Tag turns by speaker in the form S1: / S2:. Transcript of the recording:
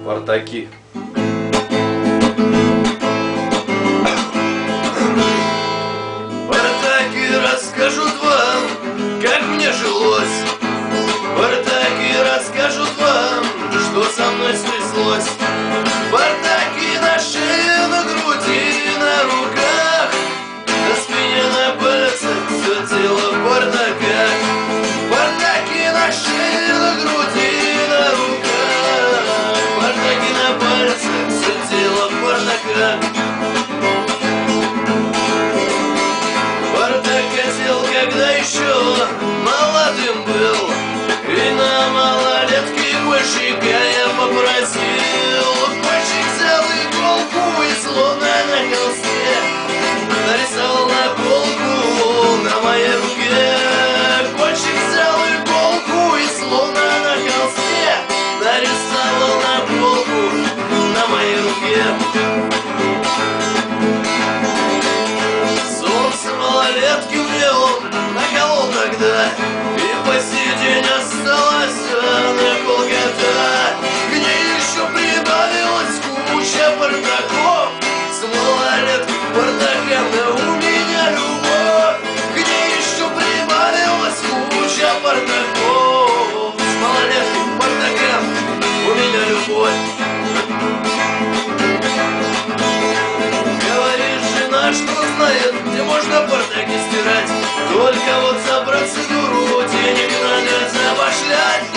S1: Спартаки.
S2: Спартаки расскажут вам, как мне жилось. Спартаки расскажут вам, что со мной стряслось. Спартаки на шее, на груди, на руках, на спине, на пальцах, все тело в бардаках. Спартаки на шее, на груди, на руках, спартаки на пальцах, все тело в бардаках. Спартак хотел, когда еще молодым был, и на малолетке гонщика я попросил. Гонщик взял иголку и словно на холсте нарисовал наколку на моей руке. Гонщик взял иголку и словно на холсте нарисовал наколку на моей руке. Солнце малолетки мне он наколол тогда, и по сей день осталась наколка-то. К ней еще прибавилась куча бардаков. С малолетки к бардакам, да у меня любовь. К ней еще прибавилась куча бардаков. С малолетки к бардакам, у меня любовь. Говорит жена, что знает, где можно бардаки стирать. Только вот за процедуру денег надо забашлять.